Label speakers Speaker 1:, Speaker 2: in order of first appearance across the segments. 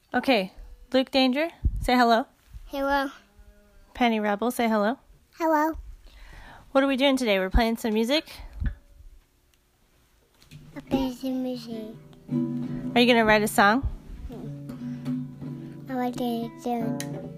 Speaker 1: Okay, Luke Danger, say hello.
Speaker 2: Hello.
Speaker 1: Penny Rebel, say hello.
Speaker 2: Hello.
Speaker 1: What are we doing today? We're playing some music.
Speaker 2: I'm playing some music.
Speaker 1: Are you going to write a song?
Speaker 2: I like it too.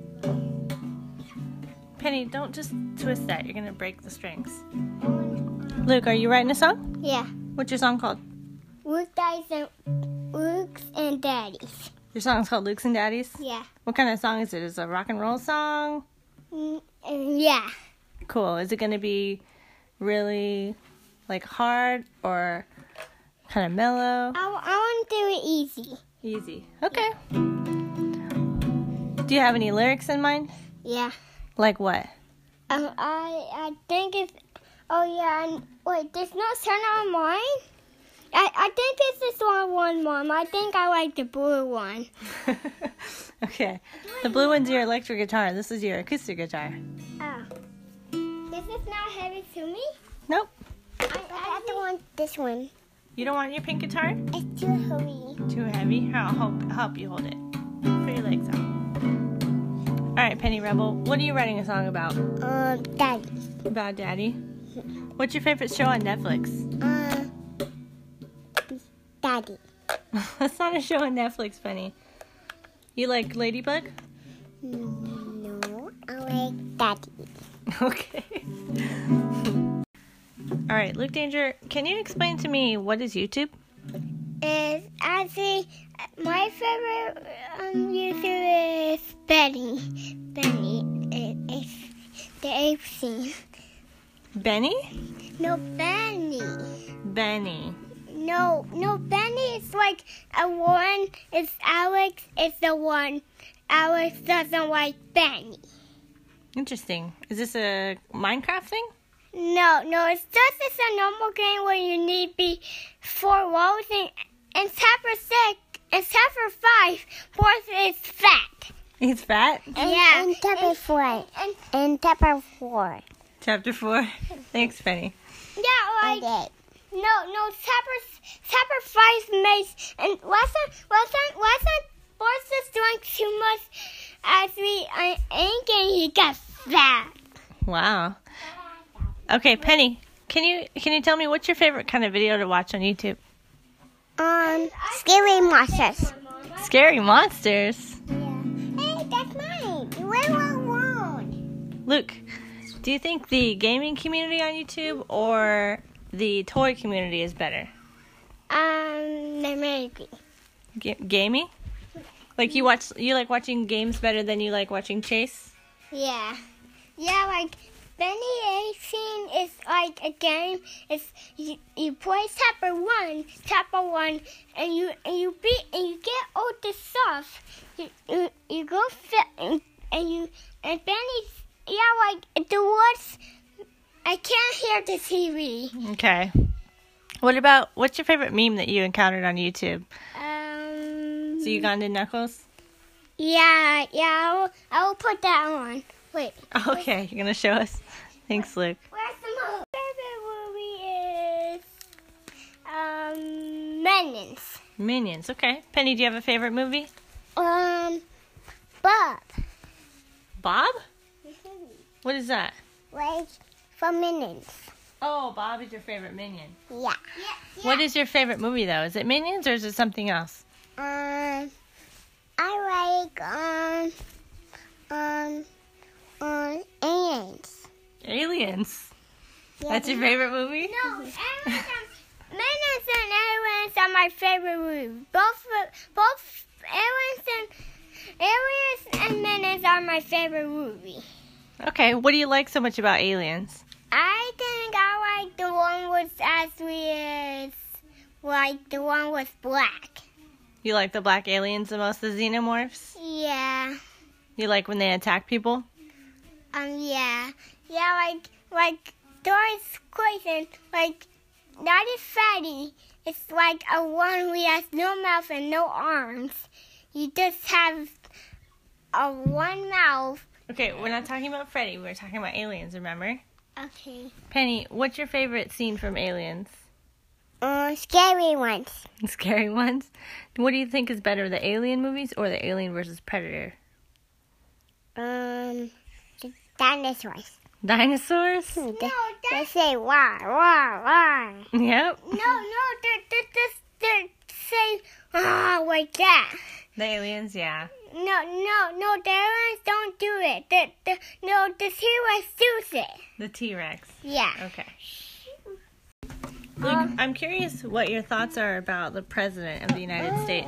Speaker 1: Penny, don't just twist that. You're going to break the strings. Luke, are you writing a song?
Speaker 2: Yeah.
Speaker 1: What's your song called?
Speaker 2: Luke's and Daddy's.
Speaker 1: Your song's called Luke's and Daddy's?
Speaker 2: Yeah.
Speaker 1: What kind of song is it? Is it a rock and roll song?
Speaker 2: Yeah.
Speaker 1: Cool. Is it going to be really, hard or kind of mellow?
Speaker 2: I want to do it easy.
Speaker 1: Easy. Okay. Do you have any lyrics in mind?
Speaker 2: Yeah.
Speaker 1: Like what?
Speaker 2: I think it's... Oh, yeah. Wait, there's no turn on mine? I think this is the wrong one, Mom. I think I like the blue one.
Speaker 1: Okay. The blue one's your electric guitar. This is your acoustic guitar.
Speaker 2: Oh. This is not heavy to me?
Speaker 1: Nope.
Speaker 2: I don't want this one.
Speaker 1: You don't want your pink guitar?
Speaker 2: It's too heavy.
Speaker 1: Too heavy? Here, I'll help you hold it. Put your legs out. All right, Penny Rebel. What are you writing a song about?
Speaker 2: Daddy.
Speaker 1: About Daddy? What's your favorite show on Netflix?
Speaker 2: Daddy.
Speaker 1: That's not a show on Netflix, Penny. You like Ladybug?
Speaker 2: No, I like Daddy.
Speaker 1: Okay. All right, Luke Danger, can you explain to me what is YouTube?
Speaker 2: Is actually my favorite YouTuber is Benny. Benny is the ape scene.
Speaker 1: Benny?
Speaker 2: No, Benny.
Speaker 1: Benny.
Speaker 2: No, Benny is like a one. It's Alex. It's the one. Alex doesn't like Benny.
Speaker 1: Interesting. Is this a Minecraft thing?
Speaker 2: No, it's just a normal game where you need be 4 walls and chapter 6 and chapter 5. Fourth is fat.
Speaker 1: He's fat?
Speaker 2: Yeah. And chapter 4. And chapter 4.
Speaker 1: Chapter 4? Thanks, Penny.
Speaker 2: Yeah, like no. Chapter 5 makes and wasn't Boris is doing too much as we ain't getting he got fat.
Speaker 1: Wow. Okay, Penny, can you tell me what's your favorite kind of video to watch on YouTube?
Speaker 2: Scary monsters.
Speaker 1: Scary monsters?
Speaker 2: Yeah. Hey, that's mine. We're alone.
Speaker 1: Luke, do you think the gaming community on YouTube or the toy community is better?
Speaker 2: Maybe.
Speaker 1: Gaming? Like you like watching games better than you like watching chase?
Speaker 2: Yeah. Yeah, like Benny A-Scene is like a game. It's you play chapter one, and you get all the stuff. You go fit and Benny's like the words. I can't hear the TV.
Speaker 1: Okay. What's your favorite meme that you encountered on YouTube? So Ugandan Knuckles?
Speaker 2: Yeah, I will put that on. Wait.
Speaker 1: Okay, you're gonna show us. Thanks, Luke.
Speaker 2: Where's the movie? Favorite movie is Minions.
Speaker 1: Minions, okay. Penny, do you have a favorite movie?
Speaker 2: Bob.
Speaker 1: Bob? What is that?
Speaker 2: Like from Minions.
Speaker 1: Oh, Bob is your favorite Minion.
Speaker 2: Yeah.
Speaker 1: What is your favorite movie though? Is it Minions or is it something else?
Speaker 2: I like Aliens.
Speaker 1: Aliens.
Speaker 2: Yeah,
Speaker 1: That's your favorite movie?
Speaker 2: No, Minions and Aliens are my favorite movie. Both Aliens and Minions are my favorite movie.
Speaker 1: Okay, what do you like so much about Aliens?
Speaker 2: I think I like the one with like the one with black.
Speaker 1: You like the black aliens the most, the xenomorphs?
Speaker 2: Yeah.
Speaker 1: You like when they attack people?
Speaker 2: Yeah. Yeah, like Doris Clayton, like Daddy Fatty. It's like a one who has no mouth and no arms. You just have a one mouth.
Speaker 1: Okay, we're not talking about Freddy. We're talking about aliens, remember?
Speaker 2: Okay.
Speaker 1: Penny, what's your favorite scene from Aliens?
Speaker 2: Scary ones.
Speaker 1: Scary ones? What do you think is better, the Alien movies or the Alien versus Predator?
Speaker 2: The dinosaurs.
Speaker 1: Dinosaurs?
Speaker 2: They say wah.
Speaker 1: Yep.
Speaker 2: No, they say like that.
Speaker 1: The aliens, yeah.
Speaker 2: No, the aliens don't do it. The T-Rex does it.
Speaker 1: The T-Rex.
Speaker 2: Yeah.
Speaker 1: Okay. Luke, I'm curious what your thoughts are about the President of the United States.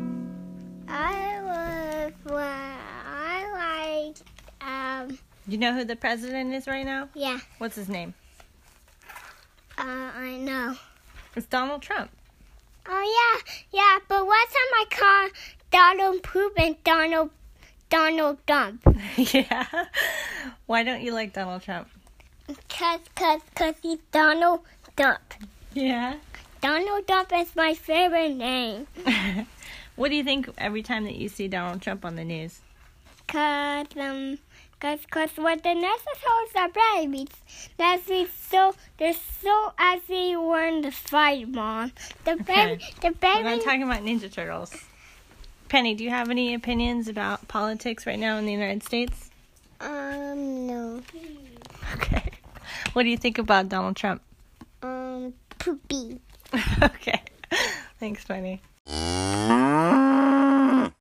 Speaker 1: You know who the President is right now?
Speaker 2: Yeah.
Speaker 1: What's his name?
Speaker 2: I know.
Speaker 1: It's Donald Trump.
Speaker 2: Oh, yeah, but one time I called Donald Poop and Donald Dump.
Speaker 1: Yeah. Why don't you like Donald Trump?
Speaker 2: Cause he's Donald Dump.
Speaker 1: Yeah.
Speaker 2: Donald Dump is my favorite name.
Speaker 1: What do you think every time that you see Donald Trump on the news?
Speaker 2: Cause what the dinosaurs are babies. They're so as they were in the fight, Mom. The baby.
Speaker 1: We're not talking about Ninja Turtles. Penny, do you have any opinions about politics right now in the United States?
Speaker 2: No.
Speaker 1: Okay. What do you think about Donald Trump?
Speaker 2: Poopy.
Speaker 1: Okay. Thanks, Penny.